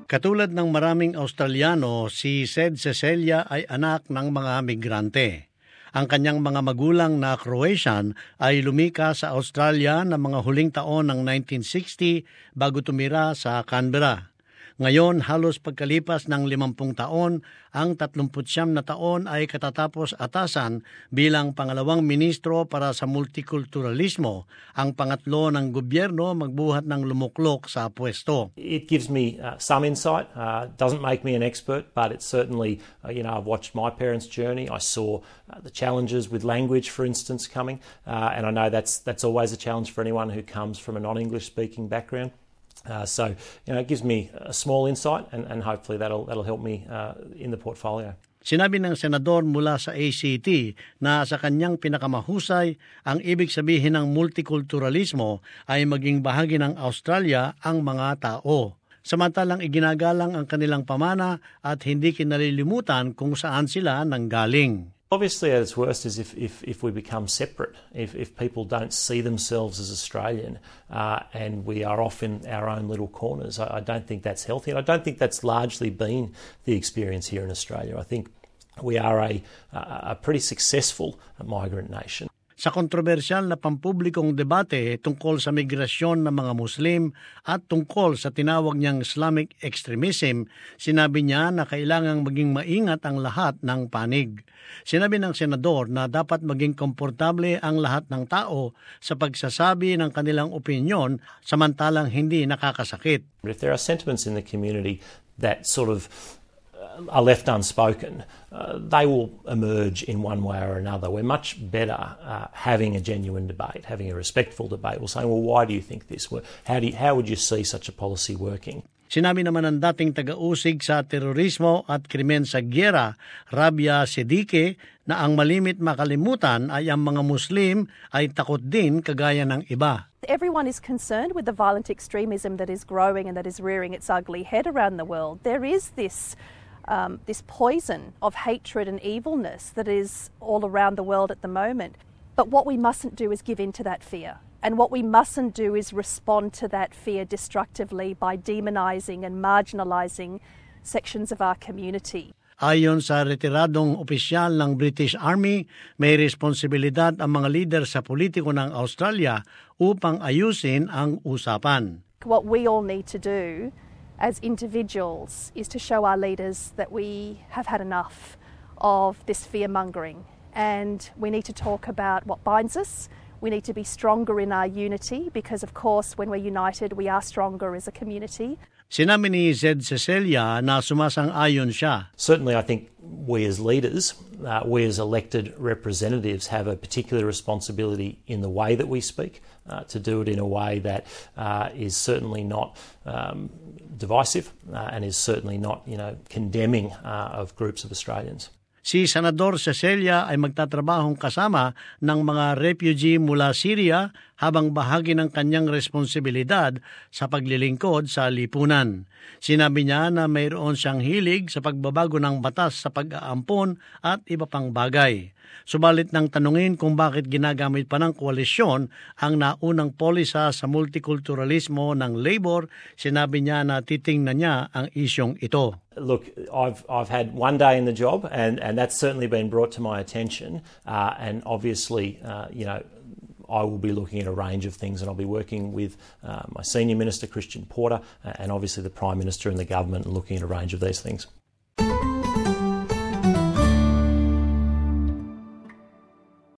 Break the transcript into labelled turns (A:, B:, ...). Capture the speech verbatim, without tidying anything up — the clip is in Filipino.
A: Katulad ng maraming Australiano, si Zed Cecilia ay anak ng mga migrante. Ang kanyang mga magulang na Croatian ay lumika sa Australia ng mga huling taon ng nineteen sixty bago tumira sa Canberra. Ngayon, halos pagkalipas ng limampung taon, ang tatlumput siyam na taon ay katatapos atasan bilang pangalawang ministro para sa multikulturalismo, ang pangatlo ng gobyerno magbuhat ng lumuklok sa pwesto.
B: It gives me uh, some insight. Uh, doesn't make me an expert, but it's certainly, uh, you know, I've watched my parents' journey. I saw uh, the challenges with language, for instance, coming, uh, and I know that's that's always a challenge for anyone who comes from a non-English speaking background. Uh, so, you know, it gives me a small insight and, and hopefully that'll, that'll help me uh, in the portfolio.
A: Sinabi ng senador mula sa A C T na sa kanyang pinakamahusay, ang ibig sabihin ng multikulturalismo ay maging bahagi ng Australia ang mga tao. Samantalang iginagalang ang kanilang pamana at hindi kinalilimutan kung saan sila nanggaling.
B: Obviously, at its worst is if, if, if we become separate, if, if people don't see themselves as Australian uh, and we are off in our own little corners. I, I don't think that's healthy, and I don't think that's largely been the experience here in Australia. I think we are a, a pretty successful migrant nation.
A: Sa kontrobersyal na pampublikong debate tungkol sa migrasyon ng mga Muslim at tungkol sa tinawag niyang Islamic extremism, sinabi niya na kailangang maging maingat ang lahat ng panig. Sinabi ng senador na dapat maging komportable ang lahat ng tao sa pagsasabi ng kanilang opinyon samantalang hindi nakakasakit.
B: If there are sentiments in the community that sort of are left unspoken, uh, they will emerge in one way or another. We're much better uh, having a genuine debate, having a respectful debate. We're saying, well, why do you think this? How do you, how would you see such a policy working?
A: Sinabi naman ng dating taga-usig sa terorismo at krimen sa giyera, Rabia Siddique, na ang malimit makalimutan ay ang mga Muslim ay takot din kagaya ng iba.
C: Everyone is concerned with the violent extremism that is growing and that is rearing its ugly head around the world. There is this Um, this poison of hatred and evilness that is all around the world at the moment. But what we mustn't do is give in to that fear. And what we mustn't do is respond to that fear destructively by demonizing and marginalizing sections of our community.
A: Ayon sa retiradong opisyal ng British Army, may responsibilidad ang mga lider sa politiko ng Australia upang ayusin ang usapan.
C: What we all need to do as individuals is to show our leaders that we have had enough of this fear-mongering, and we need to talk about what binds us. We need to be stronger in our unity because, of course, when we're united, we are stronger as a community.
A: Sinabi ni Zed Cecilia na sumasang-ayon siya.
B: Certainly, I think we as leaders, uh, we as elected representatives have a particular responsibility in the way that we speak, uh, to do it in a way that uh, is certainly not um, divisive uh, and is certainly not, you know, condemning uh, of groups of Australians.
A: Si Senador Cecilia ay magtatrabahong kasama ng mga refugee mula Syria habang bahagi ng kanyang responsibilidad sa paglilingkod sa lipunan. Sinabi niya na mayroon siyang hilig sa pagbabago ng batas sa pag-aampon at iba pang bagay. Subalit nang tanungin kung bakit ginagamit pa ng koalisyon ang naunang polisa sa multikulturalismo ng Labor, sinabi niya na titingnan niya ang isyong ito.
B: Look, I've I've had one day in the job, and, and that's certainly been brought to my attention. Uh, and obviously, uh, you know, I will be looking at a range of things, and I'll be working with uh, my senior minister, Christian Porter, uh, and obviously the Prime Minister and the government, and looking at a range of these things.